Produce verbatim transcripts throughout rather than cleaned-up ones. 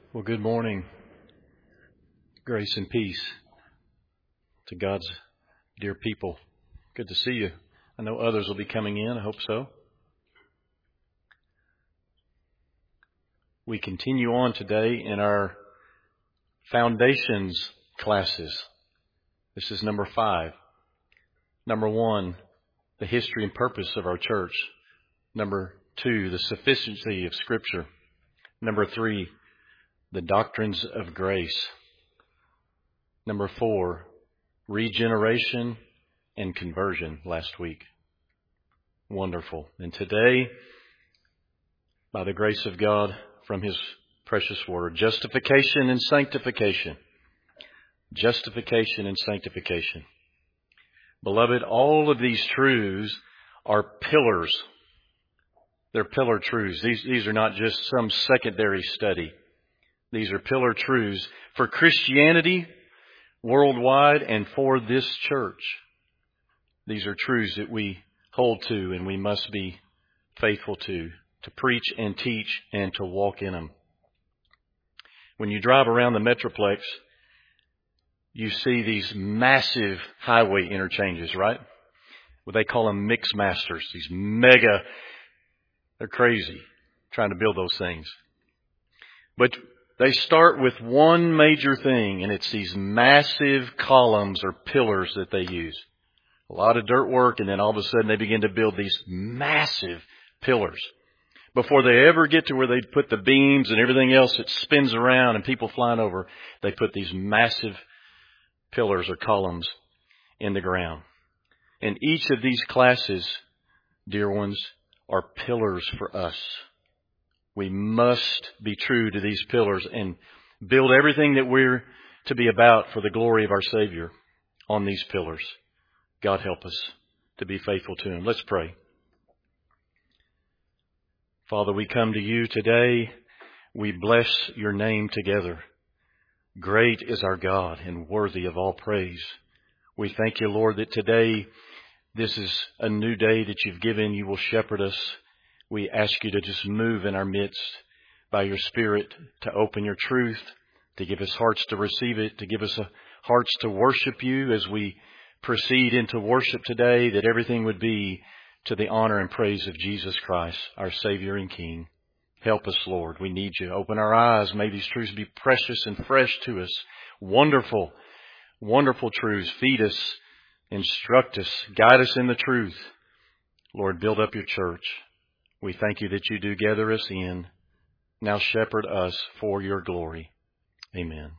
Well, good morning. Grace and peace to God's dear people. Good to see you. I know others will be coming in. I hope so. We continue on today in our foundations classes. This is number five. Number one, the history and purpose of our church. Number two, the sufficiency of Scripture. Number three, the doctrines of grace. Number four, regeneration and conversion last week. Wonderful. And today, by the grace of God, from His precious word, justification and sanctification. Justification and sanctification. Beloved, all of these truths are pillars. They're pillar truths. These, these are not just some secondary study. These are pillar truths for Christianity worldwide and for this church. These are truths that we hold to and we must be faithful to, to preach and teach and to walk in them. When you drive around the Metroplex, you see these massive highway interchanges, right? Well, they call them mix masters, these mega, they're crazy trying to build those things. But they start with one major thing, and it's these massive columns or pillars that they use. A lot of dirt work, and then all of a sudden they begin to build these massive pillars. Before they ever get to where they put the beams and everything else that spins around and people flying over, they put these massive pillars or columns in the ground. And each of these classes, dear ones, are pillars for us. We must be true to these pillars and build everything that we're to be about for the glory of our Savior on these pillars. God help us to be faithful to Him. Let's pray. Father, we come to You today. We bless Your name together. Great is our God and worthy of all praise. We thank You, Lord, that today this is a new day that You've given. You will shepherd us. We ask You to just move in our midst by Your Spirit, to open Your truth, to give us hearts to receive it, to give us a hearts to worship You as we proceed into worship today, that everything would be to the honor and praise of Jesus Christ, our Savior and King. Help us, Lord. We need You. Open our eyes. May these truths be precious and fresh to us. Wonderful, wonderful truths. Feed us, instruct us, guide us in the truth. Lord, build up Your church. We thank You that You do gather us in. Now shepherd us for Your glory. Amen.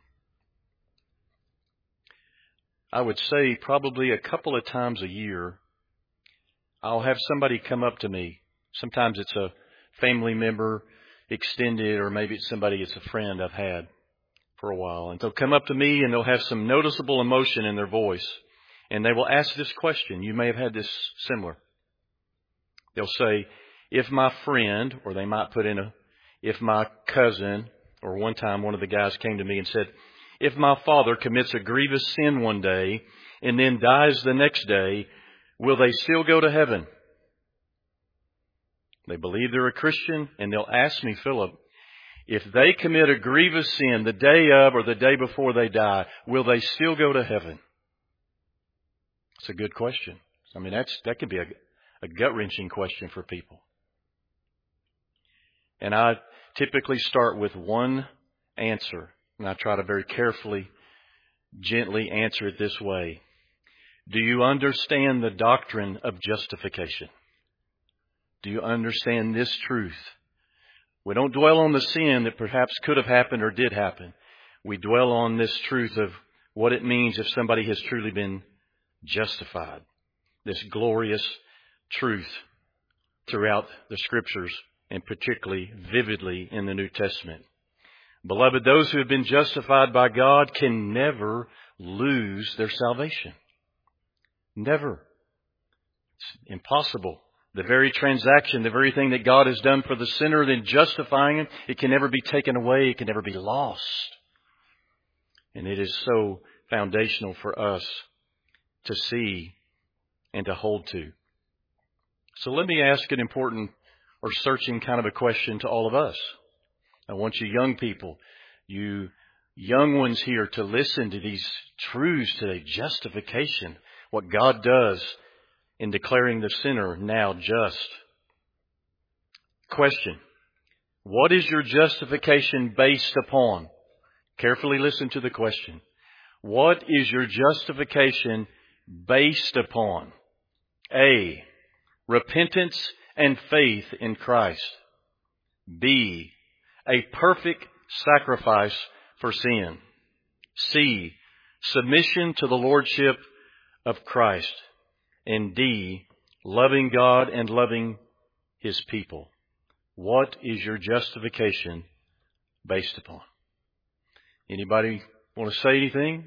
I would say probably a couple of times a year, I'll have somebody come up to me. Sometimes it's a family member, extended, or maybe it's somebody, it's a friend I've had for a while. And they'll come up to me and they'll have some noticeable emotion in their voice. And they will ask this question. You may have had this similar. They'll say, if my friend, or they might put in a, if my cousin, or one time one of the guys came to me and said, if my father commits a grievous sin one day and then dies the next day, will they still go to heaven? They believe they're a Christian, and they'll ask me, Philip, if they commit a grievous sin the day of or the day before they die, will they still go to heaven? It's a good question. I mean, that's that could be a, a gut-wrenching question for people. And I typically start with one answer, and I try to very carefully, gently answer it this way. Do you understand the doctrine of justification? Do you understand this truth? We don't dwell on the sin that perhaps could have happened or did happen. We dwell on this truth of what it means if somebody has truly been justified. This glorious truth throughout the Scriptures, and particularly vividly in the New Testament. Beloved, those who have been justified by God can never lose their salvation. Never. It's impossible. The very transaction, the very thing that God has done for the sinner in justifying him, it can never be taken away. It can never be lost. And it is so foundational for us to see and to hold to. So let me ask an important or searching kind of a question to all of us. I want you young people, you young ones here to listen to these truths today. Justification, what God does in declaring the sinner now just. Question: what is your justification based upon? Carefully listen to the question. What is your justification based upon? A, repentance and faith in Christ. B, a perfect sacrifice for sin. C, submission to the lordship of Christ. And D, loving God and loving His people. What is your justification based upon? Anybody want to say anything?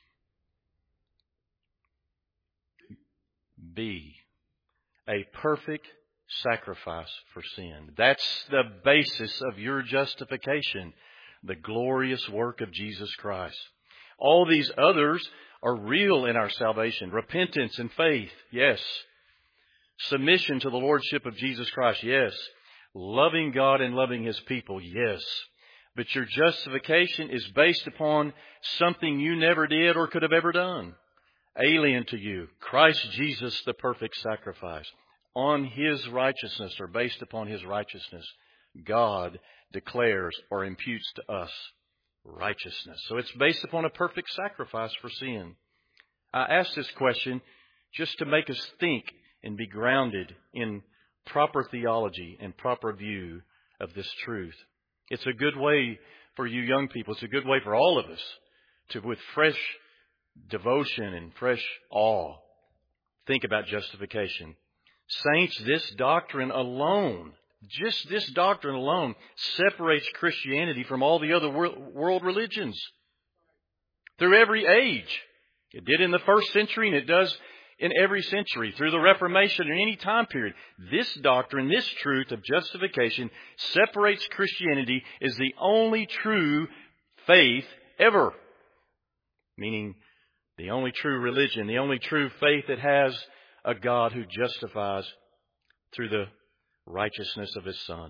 B, a perfect sacrifice for sin. That's the basis of your justification, the glorious work of Jesus Christ. All these others are real in our salvation. Repentance and faith, yes. Submission to the lordship of Jesus Christ, yes. Loving God and loving His people, yes. But your justification is based upon something you never did or could have ever done. Alien to you, Christ Jesus, the perfect sacrifice. On His righteousness, or based upon His righteousness, God declares or imputes to us righteousness. So it's based upon a perfect sacrifice for sin. I ask this question just to make us think and be grounded in proper theology and proper view of this truth. It's a good way for you young people, it's a good way for all of us to, with fresh devotion and fresh awe, think about justification. Saints, this doctrine alone, just this doctrine alone, separates Christianity from all the other world religions through every age. It did in the first century, and it does in every century, through the Reformation or any time period. This doctrine, this truth of justification separates Christianity as the only true faith ever. Meaning the only true religion, the only true faith that has a God who justifies through the righteousness of His Son.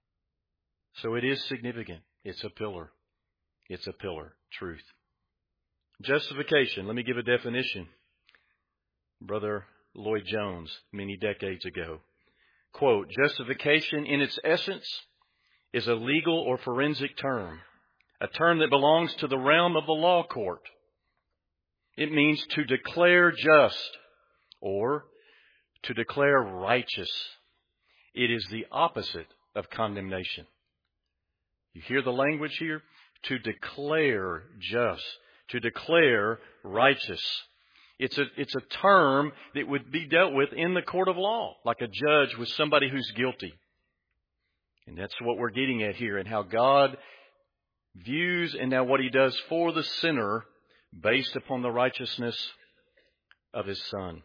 So it is significant. It's a pillar. It's a pillar. Truth. Justification. Let me give a definition. Brother Lloyd Jones, many decades ago. Quote, justification in its essence is a legal or forensic term, a term that belongs to the realm of the law court. It means to declare just or to declare righteous. It is the opposite of condemnation. You hear the language here? To declare just, to declare righteous. It's a, it's a term that would be dealt with in the court of law, like a judge with somebody who's guilty. And that's what we're getting at here, and how God views and now what He does for the sinner based upon the righteousness of His Son.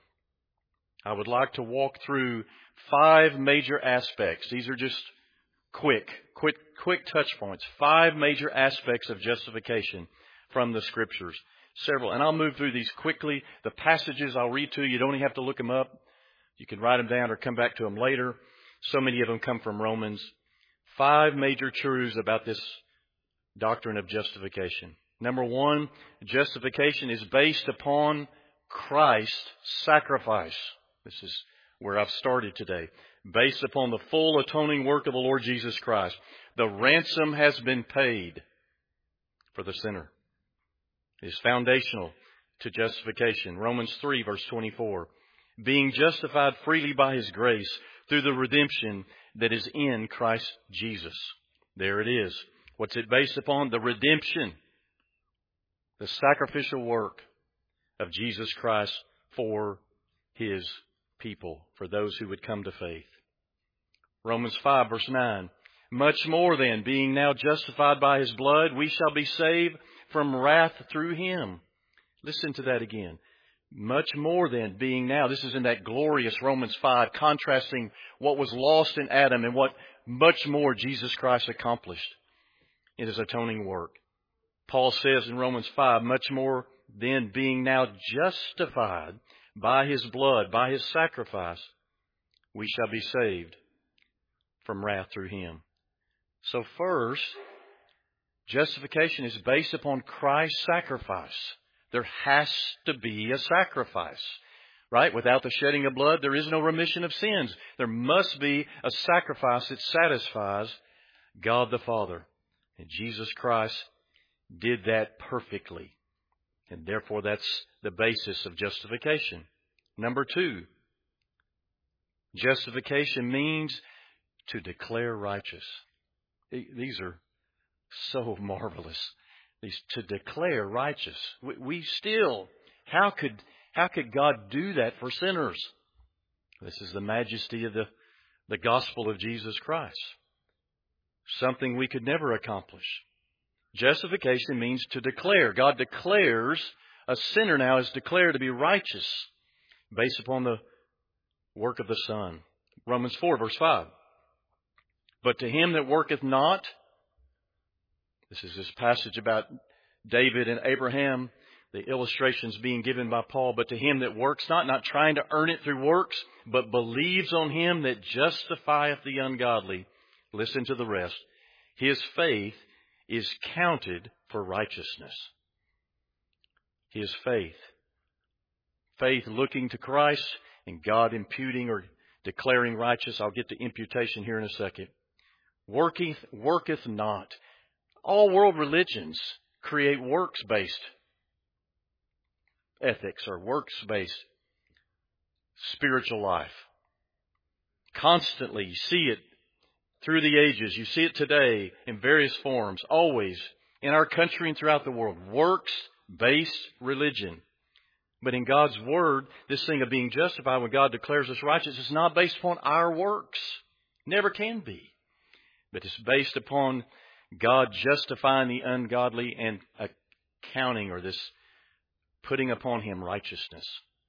I would like to walk through five major aspects. These are just quick, quick, quick touch points. Five major aspects of justification from the Scriptures. Several. And I'll move through these quickly. The passages I'll read to you, you don't even have to look them up. You can write them down or come back to them later. So many of them come from Romans. Five major truths about this doctrine of justification. Number one, justification is based upon Christ's sacrifice. This is where I've started today. Based upon the full atoning work of the Lord Jesus Christ. The ransom has been paid for the sinner. It is foundational to justification. Romans three, verse twenty-four. Being justified freely by His grace through the redemption that is in Christ Jesus. There it is. What's it based upon? The redemption. The sacrificial work of Jesus Christ for His people, for those who would come to faith. Romans five, verse nine. Much more then, being now justified by His blood, we shall be saved from wrath through Him. Listen to that again. Much more than being now. This is in that glorious Romans five, contrasting what was lost in Adam and what much more Jesus Christ accomplished in His atoning work. Paul says in Romans five, much more than being now justified by His blood, by His sacrifice, we shall be saved from wrath through Him. So first, Justification is based upon Christ's sacrifice. There has to be a sacrifice, right? Without the shedding of blood, there is no remission of sins. There must be a sacrifice that satisfies God the Father. And Jesus Christ did that perfectly. And therefore, that's the basis of justification. Number two, justification means to declare righteous. These are so marvelous. These to declare righteous. We, we still, how could how could God do that for sinners? This is the majesty of the, the gospel of Jesus Christ. Something we could never accomplish. Justification means to declare. God declares a sinner now is declared to be righteous based upon the work of the Son. Romans four, verse five. But to him that worketh not, this is this passage about David and Abraham, the illustrations being given by Paul. But to him that works not, not trying to earn it through works, but believes on him that justifieth the ungodly. Listen to the rest. His faith is counted for righteousness. His faith. Faith looking to Christ and God imputing or declaring righteous. I'll get to imputation here in a second. Worketh, worketh not. All world religions create works-based ethics or works-based spiritual life. Constantly, you see it through the ages. You see it today in various forms, always in our country and throughout the world. Works-based religion. But in God's Word, this thing of being justified when God declares us righteous is not based upon our works. Never can be. But it's based upon God justifying the ungodly and accounting, or this putting upon Him righteousness.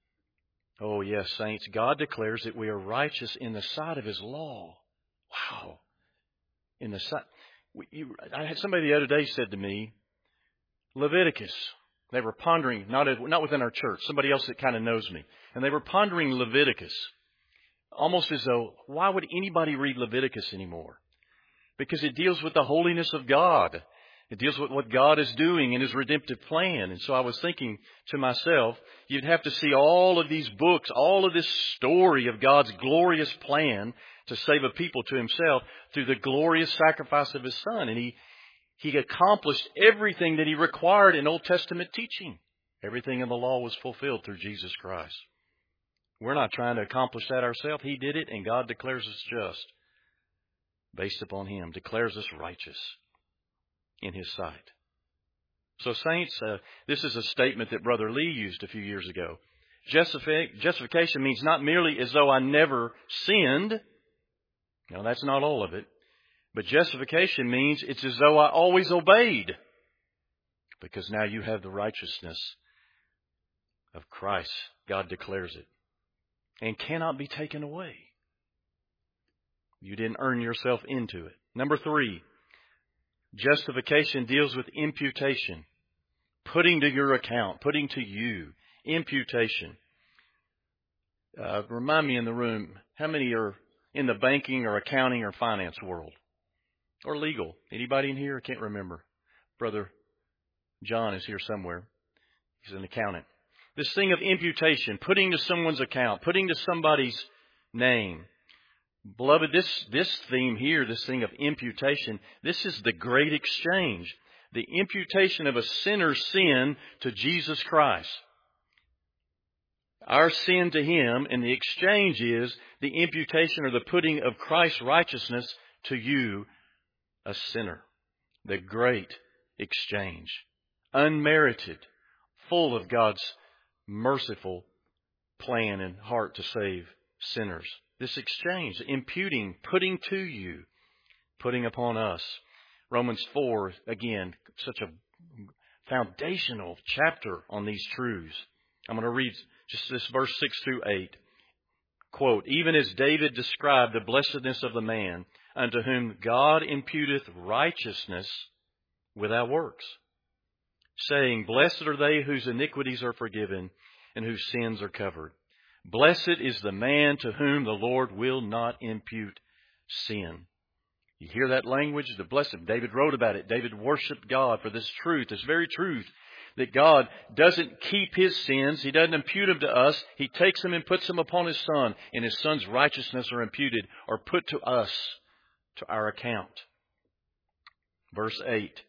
Oh yes, saints, God declares that we are righteous in the sight of His law. Wow. In the sight. You, I had somebody the other day said to me, Leviticus. They were pondering, not at, not within our church, somebody else that kind of knows me. And they were pondering Leviticus. Almost as though, why would anybody read Leviticus anymore? Because it deals with the holiness of God. It deals with what God is doing in His redemptive plan. And so I was thinking to myself, you'd have to see all of these books, all of this story of God's glorious plan to save a people to Himself through the glorious sacrifice of His Son. And He, He accomplished everything that He required in Old Testament teaching. Everything in the law was fulfilled through Jesus Christ. We're not trying to accomplish that ourselves. He did it, and God declares us just. Based upon Him, declares us righteous in His sight. So saints, uh, this is a statement that Brother Lee used a few years ago. Justifi- justification means not merely as though I never sinned. No, that's not all of it. But justification means it's as though I always obeyed. Because now you have the righteousness of Christ. God declares it. And cannot be taken away. You didn't earn yourself into it. Number three, justification deals with imputation. Putting to your account, putting to you. Imputation. Uh, remind me in the room, how many are in the banking or accounting or finance world? Or legal? Anybody in here? I can't remember. Brother John is here somewhere. He's an accountant. This thing of imputation, putting to someone's account, putting to somebody's name. Beloved, this, this theme here, this thing of imputation, this is the great exchange. The imputation of a sinner's sin to Jesus Christ. Our sin to Him, and the exchange is the imputation or the putting of Christ's righteousness to you, a sinner. The great exchange. Unmerited, full of God's merciful plan and heart to save sinners. This exchange, imputing, putting to you, putting upon us. Romans four, again, such a foundational chapter on these truths. I'm going to read just this verse six through eight. Quote, even as David described the blessedness of the man unto whom God imputeth righteousness without works, saying, blessed are they whose iniquities are forgiven and whose sins are covered. Blessed is the man to whom the Lord will not impute sin. You hear that language? The blessed. David wrote about it. David worshiped God for this truth, this very truth, that God doesn't keep His sins. He doesn't impute them to us. He takes them and puts them upon His Son, and His Son's righteousness are imputed or put to us, to our account. Verse eight.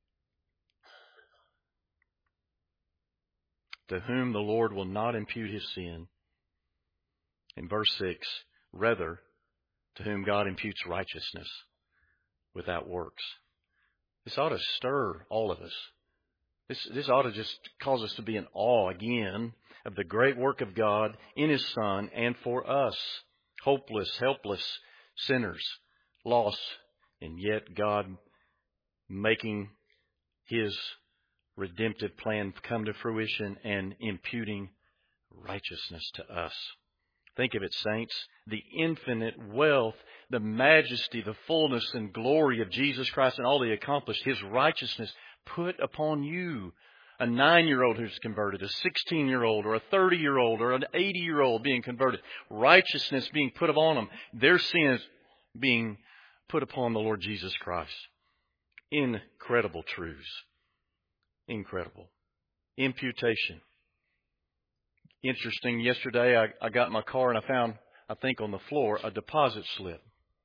To whom the Lord will not impute his sin. In verse six, rather, to whom God imputes righteousness without works. This ought to stir all of us. This, this ought to just cause us to be in awe again of the great work of God in His Son and for us, hopeless, helpless sinners, lost, and yet God making His redemptive plan come to fruition and imputing righteousness to us. Think of it, saints. The infinite wealth, the majesty, the fullness and glory of Jesus Christ and all He accomplished, His righteousness put upon you. A nine-year-old who's converted, a sixteen-year-old or a thirty-year-old or an eighty-year-old being converted. Righteousness being put upon them. Their sins being put upon the Lord Jesus Christ. Incredible truths. Incredible. Imputation. Interesting, yesterday I, I got in my car and I found, I think on the floor, a deposit slip.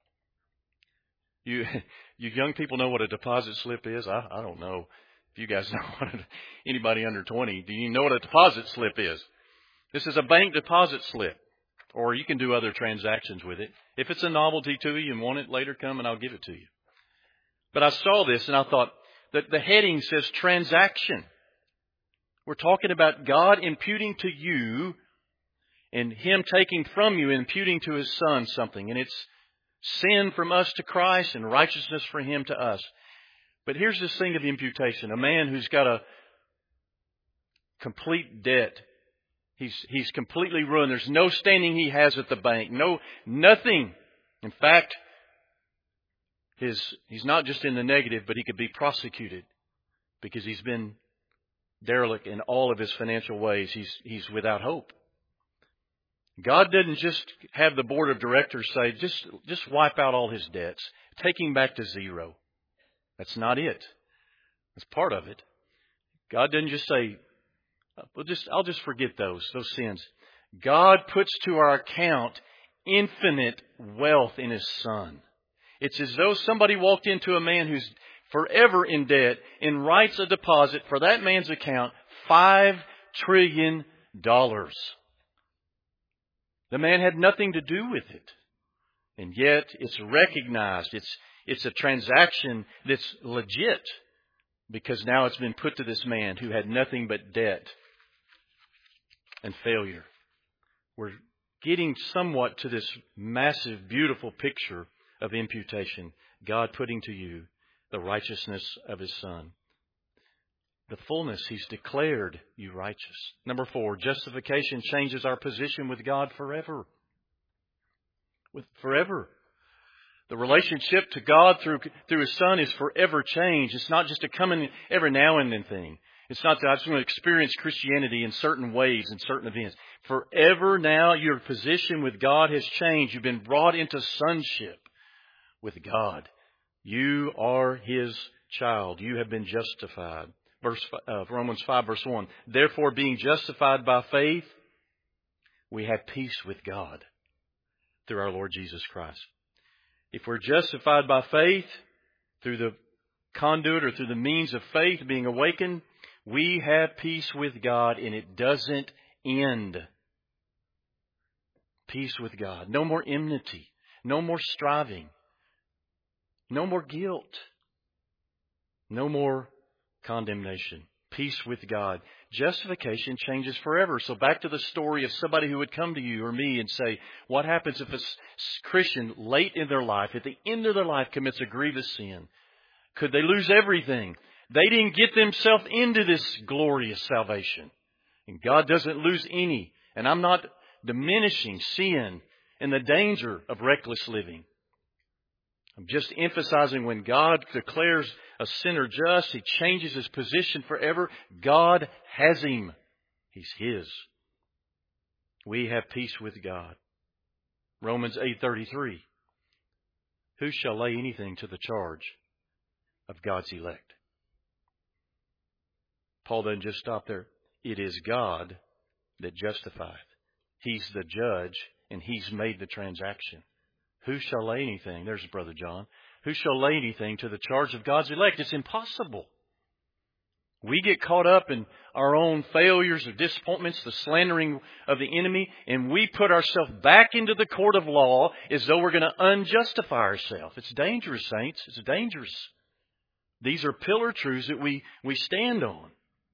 You you young people know what a deposit slip is? I, I don't know. If you guys know what it, anybody under twenty, do you know what a deposit slip is? This is a bank deposit slip. Or you can do other transactions with it. If it's a novelty to you and want it later, come and I'll give it to you. But I saw this and I thought, that the heading says transaction. We're talking about God imputing to you and Him taking from you and imputing to His Son something. And it's sin from us to Christ and righteousness for Him to us. But here's this thing of imputation. A man who's got a complete debt. He's, he's completely ruined. There's no standing he has at the bank. No, nothing. In fact, His, he's not just in the negative, but he could be prosecuted because he's been derelict in all of his financial ways. He's, he's without hope. God didn't just have the board of directors say, just, just wipe out all his debts, take him back to zero. That's not it. That's part of it. God didn't just say, well, just, I'll just forget those, those sins. God puts to our account infinite wealth in His Son. It's as though somebody walked into a man who's forever in debt and writes a deposit for that man's account, five trillion dollars. The man had nothing to do with it. And yet it's recognized. It's, it's a transaction that's legit because now it's been put to this man who had nothing but debt and failure. We're getting somewhat to this massive, beautiful picture of imputation. God putting to you the righteousness of His Son. The fullness, He's declared you righteous. Number four, justification changes our position with God forever. With forever. The relationship to God through through His Son is forever changed. It's not just a coming every now and then thing. It's not that I just want to experience Christianity in certain ways, in certain events. Forever now, your position with God has changed. You've been brought into sonship with God. You are His child. You have been justified. Verse uh, Romans five, verse one. Therefore, being justified by faith, we have peace with God through our Lord Jesus Christ. If we're justified by faith, through the conduit or through the means of faith being awakened, we have peace with God, and it doesn't end. Peace with God. No more enmity. No more striving. No more guilt. No more condemnation. Peace with God. Justification changes forever. So back to the story of somebody who would come to you or me and say, what happens if a Christian late in their life, at the end of their life, commits a grievous sin? Could they lose everything? They didn't get themselves into this glorious salvation. And God doesn't lose any. And I'm not diminishing sin and the danger of reckless living. I'm just emphasizing when God declares a sinner just, He changes his position forever. God has him. He's His. We have peace with God. Romans eight thirty-three. Who shall lay anything to the charge of God's elect? Paul doesn't just stop there. It is God that justifieth. He's the judge, and He's made the transaction. Who shall lay anything? There's Brother John. Who shall lay anything to the charge of God's elect? It's impossible. We get caught up in our own failures or disappointments, the slandering of the enemy, and we put ourselves back into the court of law as though we're going to unjustify ourselves. It's dangerous, saints. It's dangerous. These are pillar truths that we, we stand on.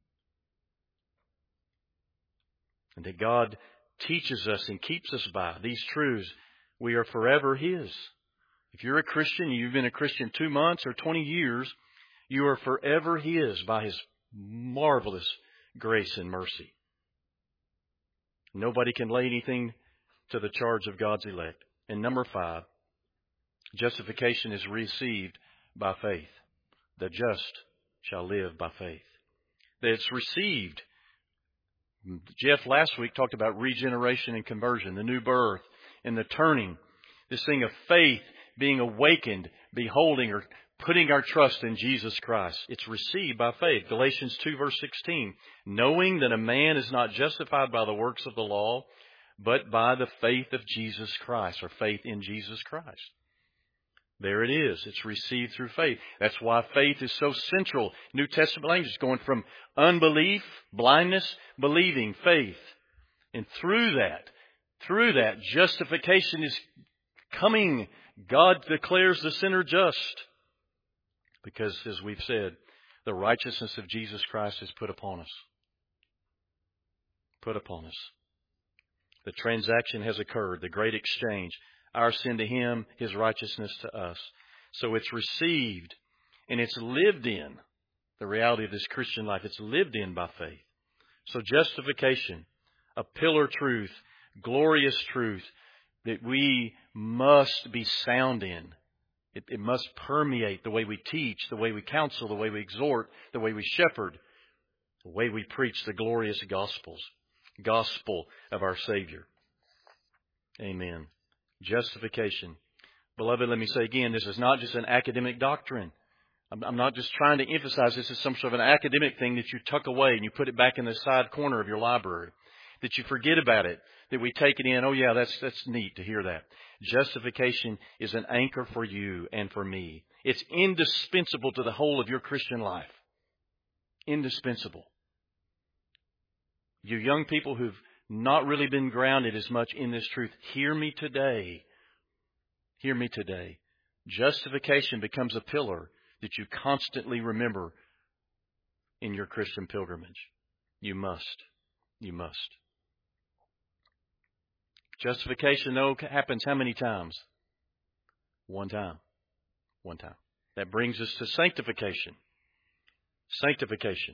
And that God teaches us and keeps us by. These truths, we are forever His. If you're a Christian, you've been a Christian two months or twenty years, you are forever His by His marvelous grace and mercy. Nobody can lay anything to the charge of God's elect. And number five, justification is received by faith. The just shall live by faith. That it's received. Jeff last week talked about regeneration and conversion, the new birth and the turning. This thing of faith being awakened, beholding or putting our trust in Jesus Christ. It's received by faith. Galatians two verse sixteen. Knowing that a man is not justified by the works of the law, but by the faith of Jesus Christ, or faith in Jesus Christ. There it is. It's received through faith. That's why faith is so central. New Testament language is going from unbelief, blindness, believing, faith. And through that, through that, justification is coming. God declares the sinner just. Because, as we've said, the righteousness of Jesus Christ is put upon us. Put upon us. The transaction has occurred, the great exchange. Our sin to Him, His righteousness to us. So it's received and it's lived in. The reality of this Christian life, it's lived in by faith. So justification, a pillar truth, glorious truth that we must be sound in. It, it must permeate the way we teach, the way we counsel, the way we exhort, the way we shepherd, the way we preach the glorious gospels, gospel of our Savior. Amen. Justification. Beloved, let me say again, this is not just an academic doctrine. I'm, I'm not just trying to emphasize this as some sort of an academic thing that you tuck away and you put it back in the side corner of your library, that you forget about it, that we take it in. Oh yeah, that's that's neat to hear that. Justification is an anchor for you and for me. It's indispensable to the whole of your Christian life. Indispensable. You young people who've not really been grounded as much in this truth, hear me today. Hear me today. Justification becomes a pillar that you constantly remember in your Christian pilgrimage. You must. You must. Justification, though, happens how many times? One time. One time. That brings us to sanctification. Sanctification.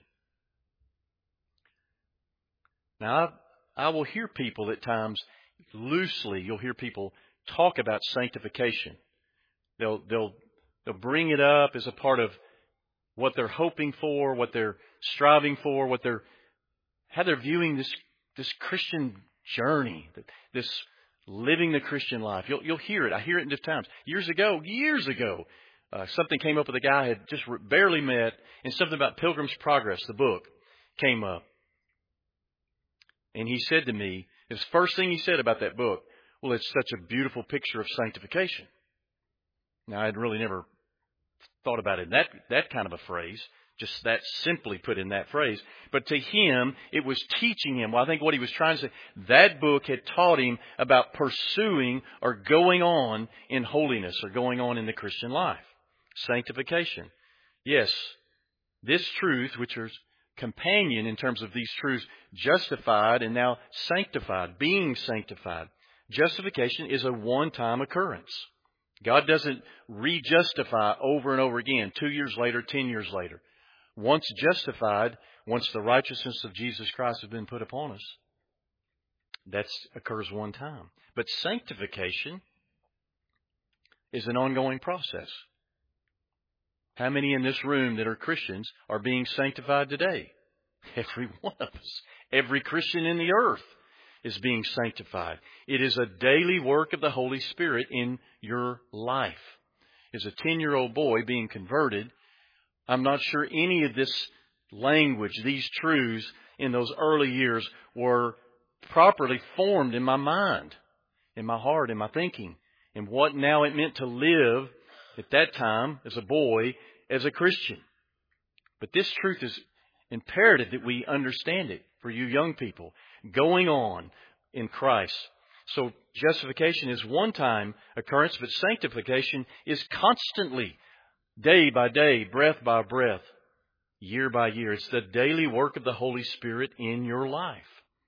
Now, I, I will hear people at times, loosely, you'll hear people talk about sanctification. They'll, they'll, they'll bring it up as a part of what they're hoping for, what they're striving for, what they're, how they're viewing this, this Christian journey, this living the Christian life. You'll, you'll hear it. I hear it in different times. Years ago, years ago, uh, something came up with a guy I had just barely met, and something about Pilgrim's Progress, the book, came up. And he said to me, his first thing he said about that book, well, it's such a beautiful picture of sanctification. Now, I'd really never thought about it in that, that kind of a phrase, just that simply put in that phrase. But to him, it was teaching him. Well, I think what he was trying to say, that book had taught him about pursuing or going on in holiness or going on in the Christian life. Sanctification. Yes, this truth, which is companion in terms of these truths, justified and now sanctified, being sanctified. Justification is a one-time occurrence. God doesn't re-justify over and over again, two years later, ten years later. Once justified, once the righteousness of Jesus Christ has been put upon us, that occurs one time. But sanctification is an ongoing process. How many in this room that are Christians are being sanctified today? Every one of us. Every Christian in the earth is being sanctified. It is a daily work of the Holy Spirit in your life. as a ten-year-old boy being converted, I'm not sure any of this language, these truths in those early years were properly formed in my mind, in my heart, in my thinking, and what now it meant to live at that time as a boy, as a Christian. But this truth is imperative that we understand it for you young people going on in Christ. So justification is one-time occurrence, but sanctification is constantly, day by day, breath by breath, year by year. It's the daily work of the Holy Spirit in your life.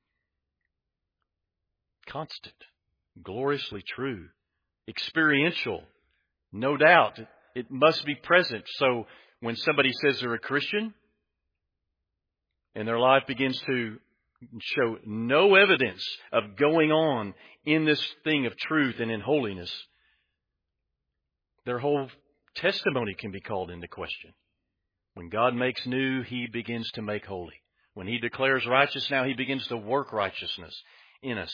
Constant, gloriously true, experiential, no doubt. It must be present. So when somebody says they're a Christian and their life begins to show no evidence of going on in this thing of truth and in holiness, their whole testimony can be called into question. When God makes new, He begins to make holy. When He declares righteous, now He begins to work righteousness in us.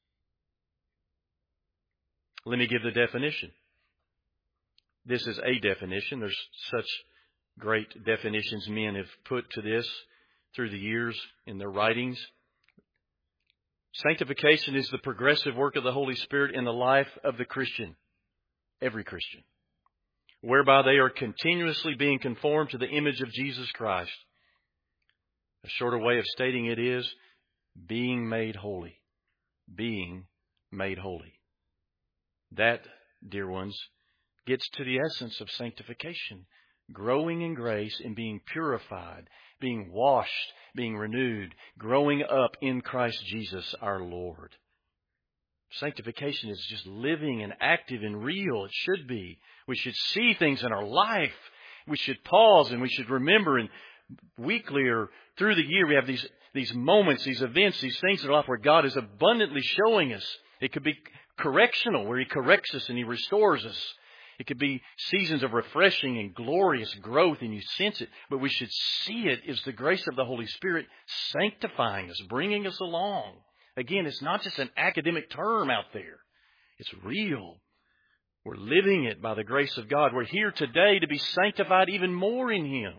Let me give the definition. This is a definition. There's such great definitions men have put to this through the years in their writings. Sanctification is the progressive work of the Holy Spirit in the life of the Christian, every Christian, whereby they are continuously being conformed to the image of Jesus Christ. A shorter way of stating it is being made holy. Being made holy. That, dear ones, gets to the essence of sanctification. Growing in grace and being purified, being washed, being renewed, growing up in Christ Jesus our Lord. Sanctification is just living and active and real. It should be. We should see things in our life. We should pause and we should remember. And weekly or through the year we have these, these moments, these events, these things in our life where God is abundantly showing us. It could be correctional, where He corrects us and He restores us. It could be seasons of refreshing and glorious growth, and you sense it. But we should see it as the grace of the Holy Spirit sanctifying us, bringing us along. Again, it's not just an academic term out there. It's real. We're living it by the grace of God. We're here today to be sanctified even more in Him.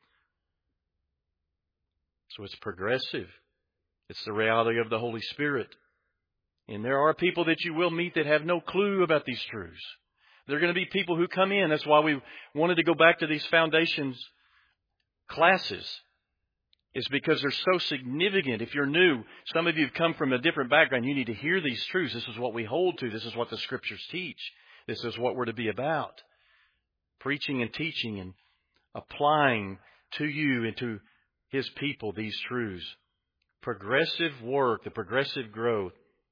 So it's progressive. It's the reality of the Holy Spirit. And there are people that you will meet that have no clue about these truths. There are going to be people who come in. That's why we wanted to go back to these foundations classes. It's because they're so significant. If you're new, some of you have come from a different background. You need to hear these truths. This is what we hold to. This is what the Scriptures teach. This is what we're to be about. Preaching and teaching and applying to you and to His people these truths. Progressive work, the progressive growth.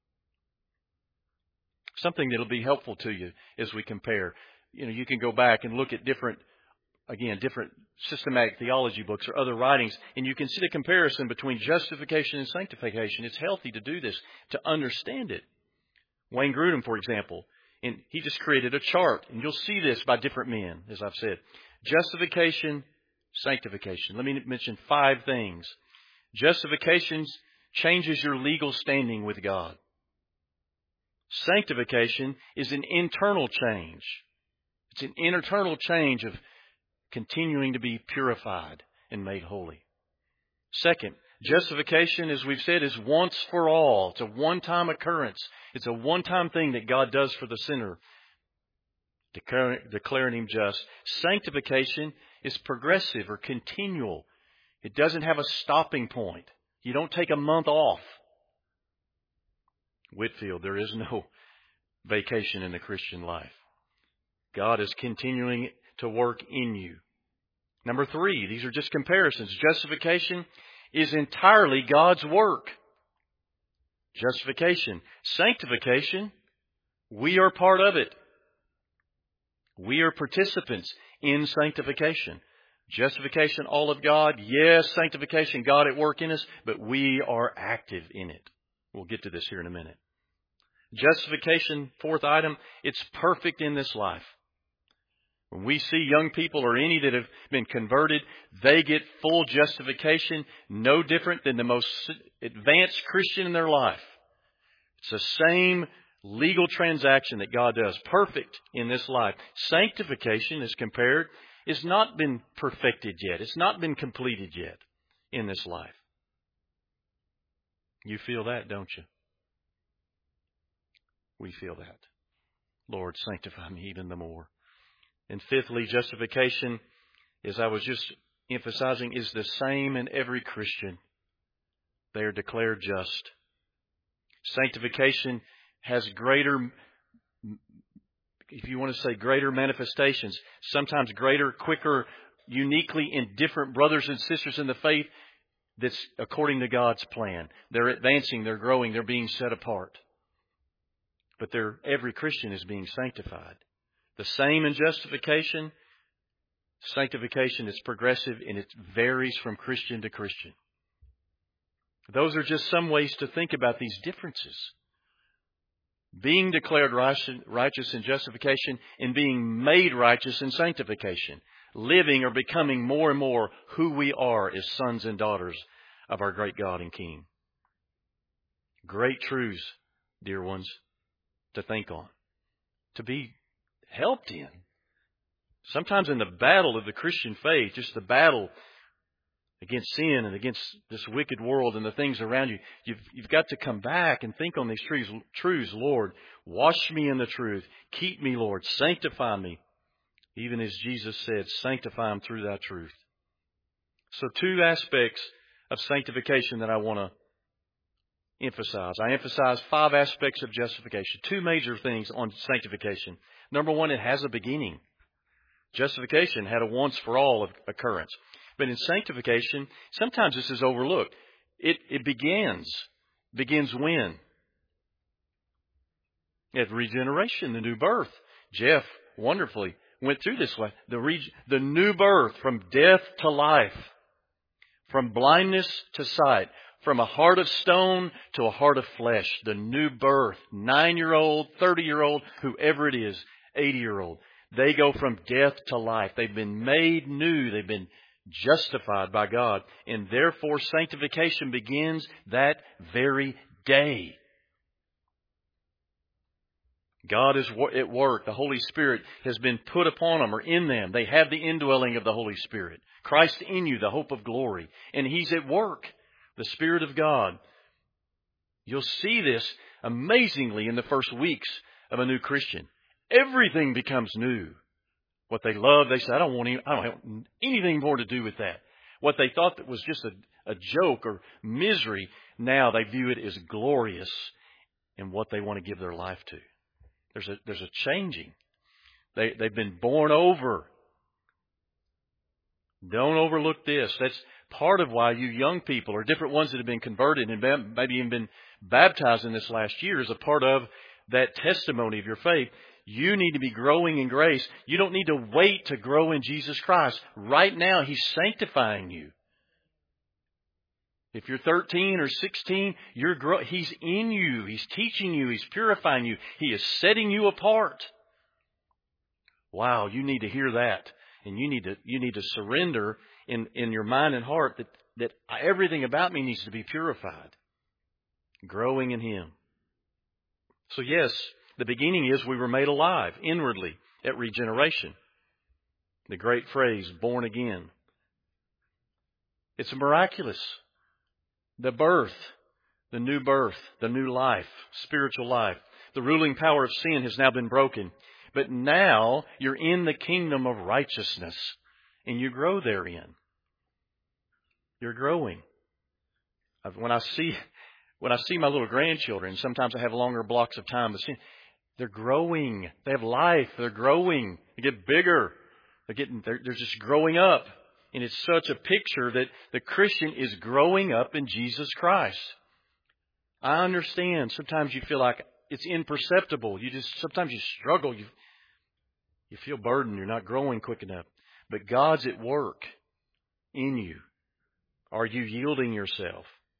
Something that'll be helpful to you as we compare. You know, you can go back and look at different, again, different systematic theology books or other writings, and you can see the comparison between justification and sanctification. It's healthy to do this, to understand it. Wayne Grudem, for example, and he just created a chart, and you'll see this by different men, as I've said. Justification, sanctification. Let me mention five things. Justification changes your legal standing with God. Sanctification is an internal change. It's an internal change of continuing to be purified and made holy. Second, justification, as we've said, is once for all. It's a one-time occurrence. It's a one-time thing that God does for the sinner, declaring him just. Sanctification is progressive or continual. It doesn't have a stopping point. You don't take a month off. Whitfield, there is no vacation in the Christian life. God is continuing to work in you. Number three, these are just comparisons. Justification is entirely God's work. Justification. Sanctification, we are part of it. We are participants in sanctification. Justification, all of God. Yes, sanctification, God at work in us, but we are active in it. We'll get to this here in a minute. Justification, fourth item, it's perfect in this life. When we see young people or any that have been converted, they get full justification, no different than the most advanced Christian in their life. It's the same legal transaction that God does, perfect in this life. Sanctification, as compared, has not been perfected yet. It's not been completed yet in this life. You feel that, don't you? We feel that. Lord, sanctify me even the more. And fifthly, justification, as I was just emphasizing, is the same in every Christian. They are declared just. Sanctification has greater, if you want to say greater manifestations, sometimes greater, quicker, uniquely in different brothers and sisters in the faith, that's according to God's plan. They're advancing, they're growing, they're being set apart. But they're, every Christian is being sanctified. The same in justification. Sanctification is progressive and it varies from Christian to Christian. Those are just some ways to think about these differences. Being declared righteous in justification and being made righteous in sanctification. Living or becoming more and more who we are as sons and daughters of our great God and King. Great truths, dear ones, to think on. To be helped in. Sometimes in the battle of the Christian faith, just the battle against sin and against this wicked world and the things around you, you've, you've got to come back and think on these truths. Truths, Lord, wash me in the truth. Keep me, Lord. Sanctify me. Even as Jesus said, sanctify them through thy truth. So two aspects of sanctification that I want to emphasize. I emphasize five aspects of justification. Two major things on sanctification. Number one, it has a beginning. Justification had a once-for-all occurrence. But in sanctification, sometimes this is overlooked. It, it begins. Begins when? At regeneration, the new birth. Jeff wonderfully went through this way. The, re- the new birth from death to life. From blindness to sight. From a heart of stone to a heart of flesh. The new birth. Nine-year-old, thirty-year-old, whoever it is, eighty-year-old. They go from death to life. They've been made new. They've been justified by God. And therefore, sanctification begins that very day. God is at work. The Holy Spirit has been put upon them or in them. They have the indwelling of the Holy Spirit. Christ in you, the hope of glory. And He's at work. The Spirit of God. You'll see this amazingly in the first weeks of a new Christian. Everything becomes new. What they love, they say, I don't want any, I don't have anything more to do with that. What they thought that was just a, a joke or misery, now they view it as glorious in what they want to give their life to. There's a there's a changing. They they've been born over. Don't overlook this. That's part of why you young people or different ones that have been converted and maybe even been baptized in this last year is a part of that testimony of your faith. You need to be growing in grace. You don't need to wait to grow in Jesus Christ. Right now, He's sanctifying you. If you're thirteen or sixteen, you're grow- He's in you. He's teaching you. He's purifying you. He is setting you apart. Wow, you need to hear that. And you need to you need to surrender in, in your mind and heart that, that everything about me needs to be purified. Growing in Him. So yes, the beginning is we were made alive inwardly at regeneration. The great phrase, born again. It's miraculous. The birth, the new birth, the new life, spiritual life. The ruling power of sin has now been broken. But now you're in the kingdom of righteousness and you grow therein. You're growing. When I see, when I see my little grandchildren, sometimes I have longer blocks of time to see. They're growing. They have life. They're growing. They get bigger. They're getting. They're, they're just growing up. And it's such a picture that the Christian is growing up in Jesus Christ. I understand. Sometimes you feel like it's imperceptible. You just sometimes you struggle. You you feel burdened. You're not growing quick enough. But God's at work in you. Are you yielding yourself?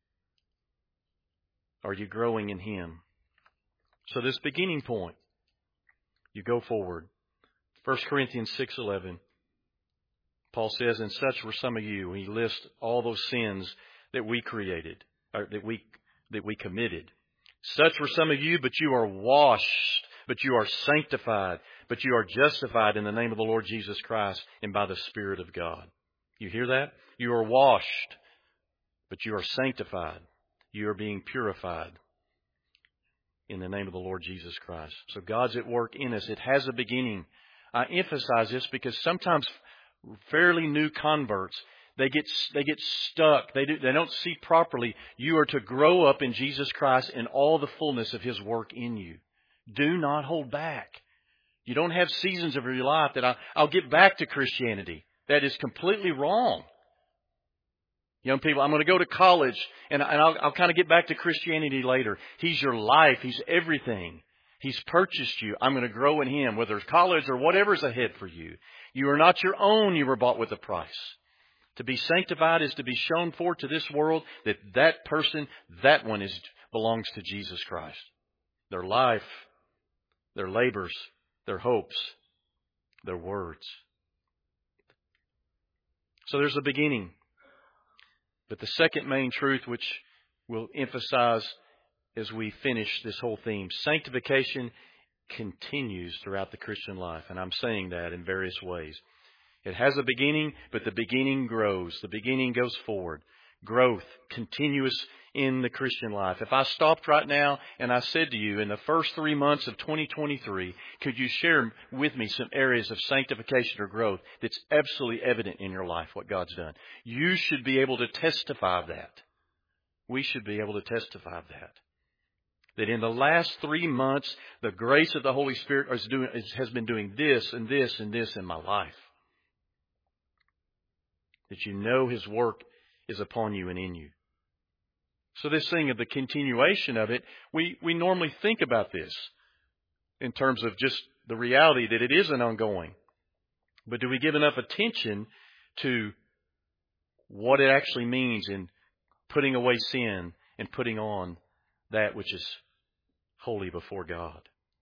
Are you growing in Him? So this beginning point, you go forward. First Corinthians six eleven. Paul says, and such were some of you. He lists all those sins that we created, or that we that we committed. Such were some of you, but you are washed, but you are sanctified, but you are justified in the name of the Lord Jesus Christ and by the Spirit of God. You hear that? You are washed, but you are sanctified. You are being purified in the name of the Lord Jesus Christ. So God's at work in us. It has a beginning. I emphasize this because sometimes fairly new converts, they get they get stuck. They do, they don't see properly. You are to grow up in Jesus Christ in all the fullness of His work in you. Do not hold back. You don't have seasons of your life that I, I'll get back to Christianity. That is completely wrong. Young people, I'm going to go to college and, and I'll, I'll kind of get back to Christianity later. He's your life. He's everything. He's purchased you. I'm going to grow in Him, whether it's college or whatever's ahead for you. You are not your own. You were bought with a price. To be sanctified is to be shown forth to this world that that person, that one is belongs to Jesus Christ. Their life, their labors, their hopes, their words. So there's a beginning. But the second main truth, which we'll emphasize as we finish this whole theme, sanctification continues throughout the Christian life. And I'm saying that in various ways. It has a beginning, but the beginning grows. The beginning goes forward. Growth, continuous in the Christian life. If I stopped right now and I said to you, in the first three months of twenty twenty-three, could you share with me some areas of sanctification or growth that's absolutely evident in your life, what God's done? You should be able to testify of that. We should be able to testify of that. That in the last three months, the grace of the Holy Spirit is doing, has been doing this and this and this in my life. That you know His work is upon you and in you. So this thing of the continuation of it, we, we normally think about this in terms of just the reality that it is an ongoing. But do we give enough attention to what it actually means in putting away sin and putting on that which is holy before God?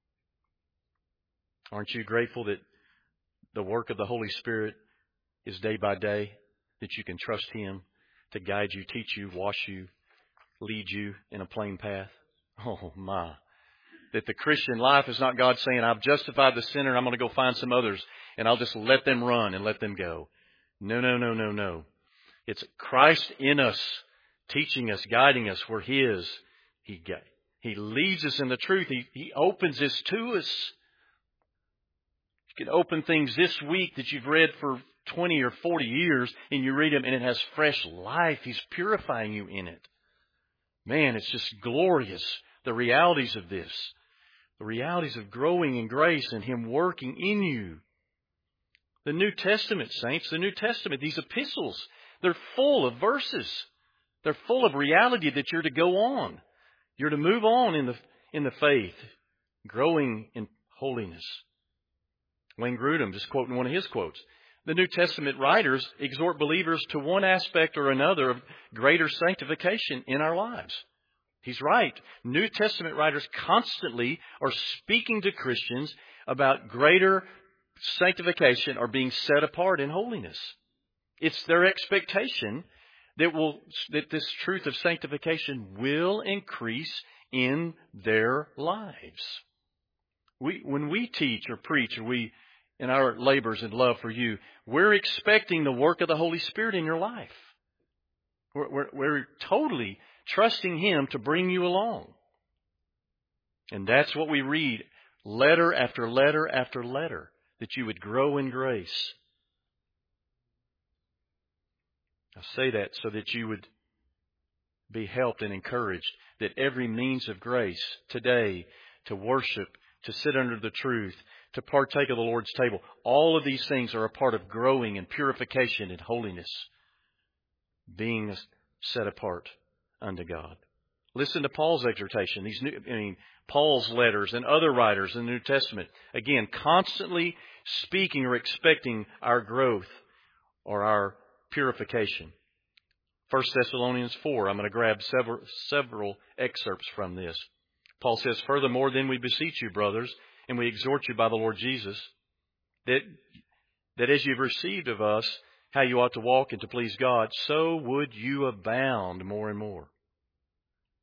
Aren't you grateful that the work of the Holy Spirit is day by day, that you can trust Him to guide you, teach you, wash you, lead you in a plain path? Oh my. That the Christian life is not God saying, I've justified the sinner, I'm going to go find some others and I'll just let them run and let them go. No, no, no, no, no. It's Christ in us, teaching us, guiding us. We're His. He, he leads us in the truth. He, he opens this to us. You can open things this week that you've read for twenty or forty years and you read them and it has fresh life. He's purifying you in it. Man, it's just glorious. The realities of this. The realities of growing in grace and Him working in you. The New Testament, saints, the New Testament, these epistles, they're full of verses. They're full of reality that you're to go on. You're to move on in the, in the faith, growing in holiness. Wayne Grudem, just quoting one of his quotes. The New Testament writers exhort believers to one aspect or another of greater sanctification in our lives. He's right. New Testament writers constantly are speaking to Christians about greater sanctification or being set apart in holiness. It's their expectation that will that this truth of sanctification will increase in their lives. We, when we teach or preach or we in our labors and love for you, we're expecting the work of the Holy Spirit in your life. We're, we're, we're totally trusting Him to bring you along. And that's what we read, letter after letter after letter, that you would grow in grace. I say that so that you would be helped and encouraged that every means of grace today to worship, to sit under the truth, to partake of the Lord's table, all of these things are a part of growing in purification and holiness, being set apart unto God. Listen to Paul's exhortation. These new, I mean, Paul's letters and other writers in the New Testament, again, constantly speaking or expecting our growth or our purification. First Thessalonians four, I'm going to grab several, several excerpts from this. Paul says, furthermore, then we beseech you, brothers, and we exhort you by the Lord Jesus, that, that as you've received of us how you ought to walk and to please God, so would you abound more and more.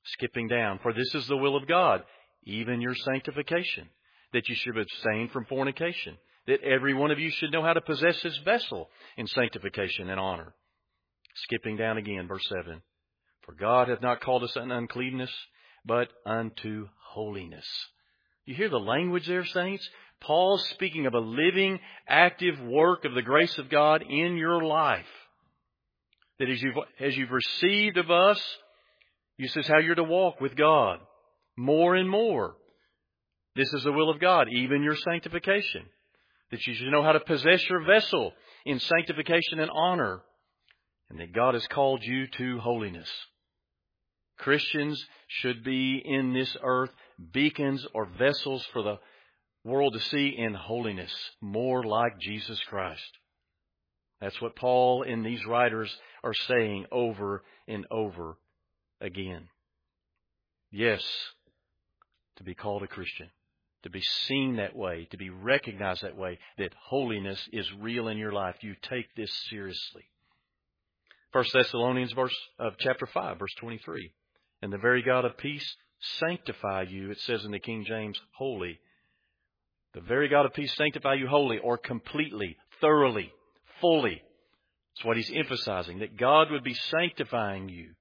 Skipping down. For this is the will of God, even your sanctification, that you should abstain from fornication, that every one of you should know how to possess his vessel in sanctification and honor. Skipping down again, verse seven. For God hath not called us unto uncleanness, but unto holiness. You hear the language there, saints? Paul's speaking of a living, active work of the grace of God in your life. That as you've, as you've received of us, this is how you're to walk with God. More and more. This is the will of God, even your sanctification. That you should know how to possess your vessel in sanctification and honor. And that God has called you to holiness. Christians should be in this earth beacons or vessels for the world to see in holiness, more like Jesus Christ. That's what Paul and these writers are saying over and over again. Yes, to be called a Christian, to be seen that way, to be recognized that way, that holiness is real in your life. You take this seriously. First Thessalonians verse of chapter five, verse twenty-three. And the very God of peace sanctify you, it says in the King James, wholly. The very God of peace sanctify you wholly, or completely, thoroughly, fully. That's what he's emphasizing, that God would be sanctifying you.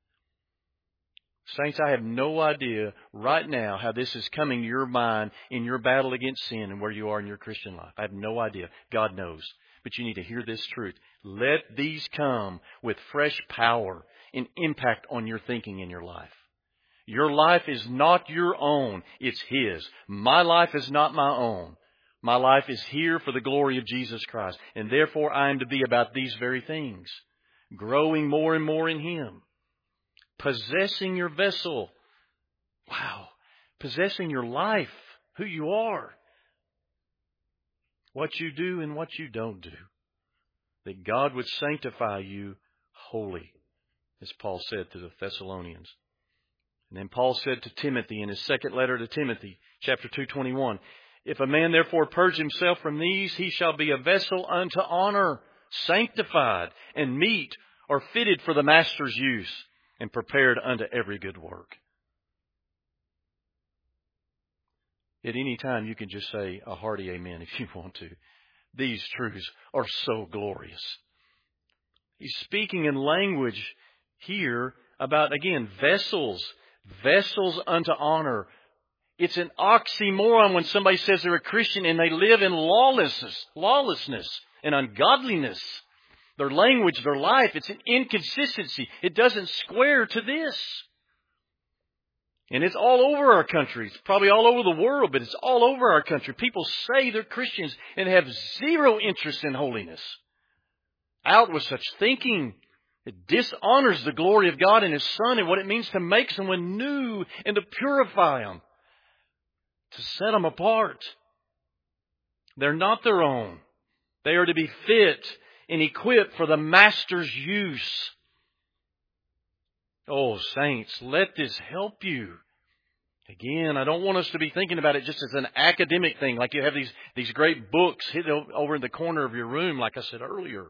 Saints, I have no idea right now how this is coming to your mind in your battle against sin and where you are in your Christian life. I have no idea. God knows. But you need to hear this truth. Let these come with fresh power and impact on your thinking in your life. Your life is not your own. It's His. My life is not my own. My life is here for the glory of Jesus Christ. And therefore I am to be about these very things. Growing more and more in Him. Possessing your vessel. Wow. Possessing your life. Who you are. What you do and what you don't do. That God would sanctify you wholly. As Paul said to the Thessalonians. And then Paul said to Timothy in his second letter to Timothy, chapter two twenty-one, if a man therefore purge himself from these, he shall be a vessel unto honor, sanctified and meet, or fitted for the master's use, and prepared unto every good work. At any time you can just say a hearty amen if you want to. These truths are so glorious. He's speaking in language here about, again, vessels. Vessels unto honor. It's an oxymoron when somebody says they're a Christian and they live in lawlessness, lawlessness and ungodliness. Their language, their life, it's an inconsistency. It doesn't square to this. And it's all over our country. It's probably all over the world, but it's all over our country. People say they're Christians and have zero interest in holiness. Out with such thinking. It dishonors the glory of God and His Son and what it means to make someone new and to purify them. To set them apart. They're not their own. They are to be fit and equipped for the Master's use. Oh, saints, let this help you. Again, I don't want us to be thinking about it just as an academic thing, like you have these, these great books hidden over in the corner of your room, like I said earlier.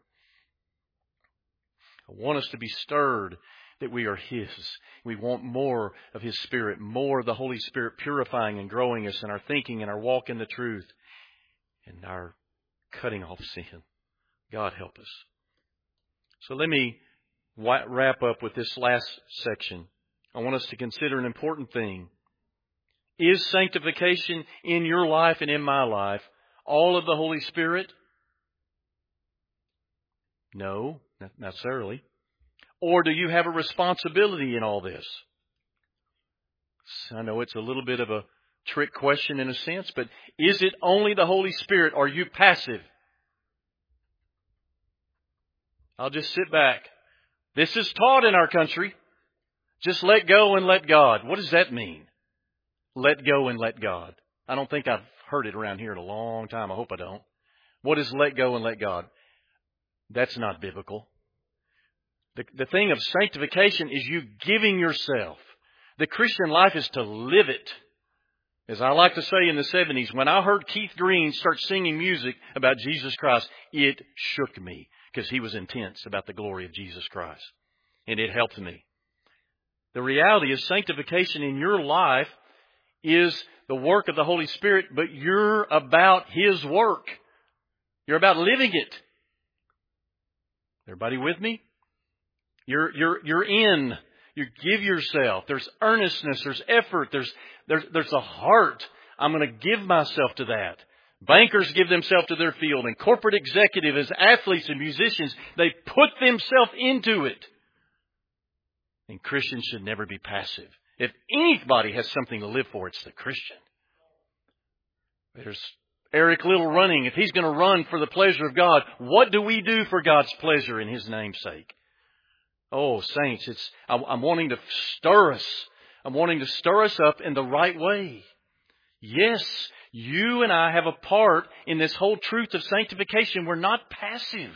I want us to be stirred that we are His. We want more of His Spirit, more of the Holy Spirit purifying and growing us in our thinking and our walk in the truth and our cutting off sin. God help us. So let me wrap up with this last section. I want us to consider an important thing. Is sanctification in your life and in my life all of the Holy Spirit? No, not necessarily. Or do you have a responsibility in all this? I know it's a little bit of a trick question in a sense, but is it only the Holy Spirit? Or are you passive? I'll just sit back. This is taught in our country. Just let go and let God. What does that mean? Let go and let God. I don't think I've heard it around here in a long time. I hope I don't. What is let go and let God? That's not biblical. The, the thing of sanctification is you giving yourself. The Christian life is to live it. As I like to say in the seventies, when I heard Keith Green start singing music about Jesus Christ, it shook me because he was intense about the glory of Jesus Christ. And it helped me. The reality is sanctification in your life is the work of the Holy Spirit, but you're about His work. You're about living it. Everybody with me? You're, you're, you're in. You give yourself. There's earnestness. There's effort. There's, there's, there's a heart. I'm going to give myself to that. Bankers give themselves to their field, and corporate executives, athletes and musicians, they put themselves into it. And Christians should never be passive. If anybody has something to live for, it's the Christian. There's Eric Little running. If he's going to run for the pleasure of God, what do we do for God's pleasure in His name's sake? Oh, saints, it's I'm, I'm wanting to stir us. I'm wanting to stir us up in the right way. Yes, you and I have a part in this whole truth of sanctification. We're not passive.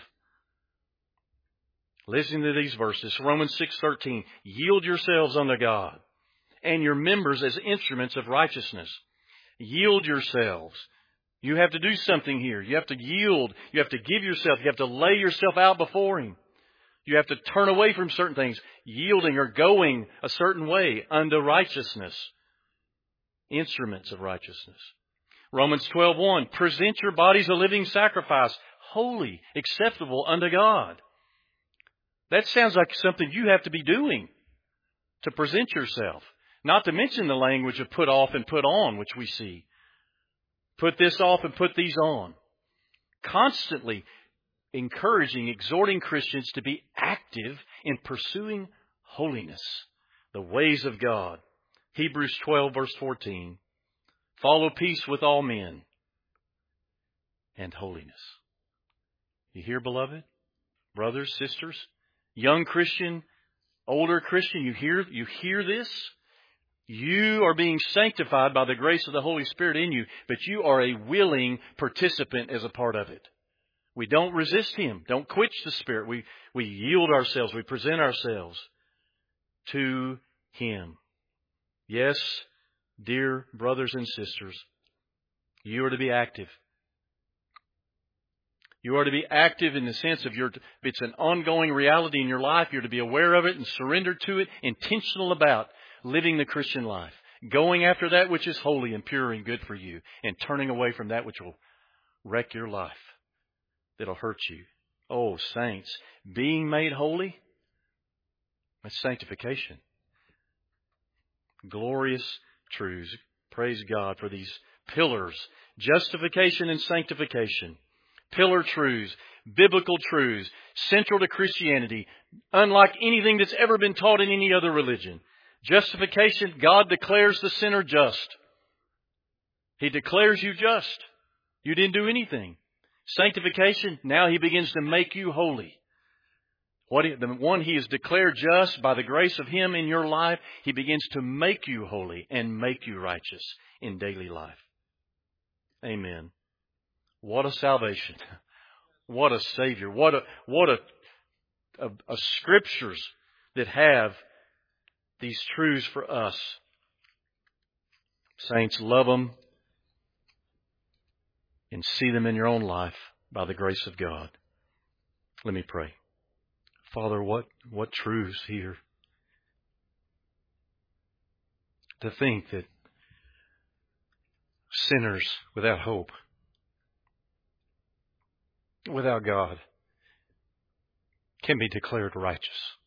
Listen to these verses. Romans six thirteen. Yield yourselves unto God and your members as instruments of righteousness. Yield yourselves. You have to do something here. You have to yield. You have to give yourself. You have to lay yourself out before Him. You have to turn away from certain things, yielding or going a certain way unto righteousness. Instruments of righteousness. Romans twelve one. Present your bodies a living sacrifice, holy, acceptable unto God. That sounds like something you have to be doing to present yourself. Not to mention the language of put off and put on, which we see. Put this off and put these on. Constantly encouraging, exhorting Christians to be active in pursuing holiness, the ways of God. Hebrews twelve verse fourteen. Follow peace with all men and holiness. You hear, beloved? Brothers, sisters, young Christian, older Christian, you hear, you hear this? You are being sanctified by the grace of the Holy Spirit in you, but you are a willing participant as a part of it. We don't resist Him. Don't quench the Spirit. We, we yield ourselves. We present ourselves to Him. Yes, dear brothers and sisters, you are to be active. You are to be active in the sense of your, it's an ongoing reality in your life. You're to be aware of it and surrender to it, intentional about living the Christian life, going after that which is holy and pure and good for you, and turning away from that which will wreck your life, that'll hurt you. Oh, saints, being made holy, that's sanctification. Glorious truths. Praise God for these pillars, justification and sanctification. Pillar truths, biblical truths, central to Christianity, unlike anything that's ever been taught in any other religion. Justification, God declares the sinner just. He declares you just. You didn't do anything. Sanctification, now He begins to make you holy. What he, the one He is declared just by the grace of Him in your life, He begins to make you holy and make you righteous in daily life. Amen. What a salvation. What a Savior. What a, what a, a, a scriptures that have these truths for us. Saints, love them and see them in your own life by the grace of God. Let me pray. Father, what, what truths here. To think that sinners without hope, without God, can be declared righteous.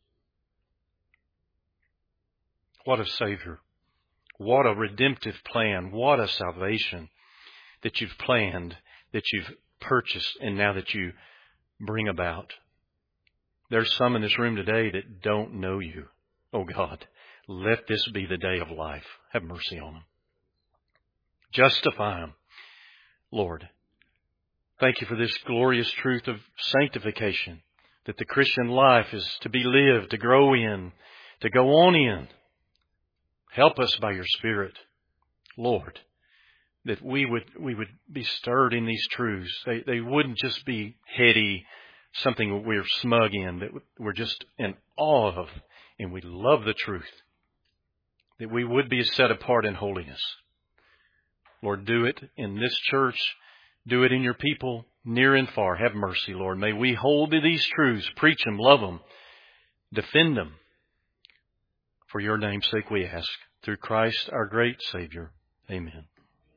What a Savior. What a redemptive plan. What a salvation that you've planned, that you've purchased, and now that you bring about. There's some in this room today that don't know you. Oh God, let this be the day of life. Have mercy on them. Justify them, Lord. Thank you for this glorious truth of sanctification, that the Christian life is to be lived, to grow in, to go on in. Help us by your Spirit, Lord, that we would we would be stirred in these truths. They they wouldn't just be heady, something we're smug in, that we're just in awe of, and we love the truth. That we would be set apart in holiness. Lord, do it in this church. Do it in your people near and far. Have mercy, Lord. May we hold to these truths, preach them, love them, defend them. For your name's sake we ask. Through Christ our great Savior. Amen.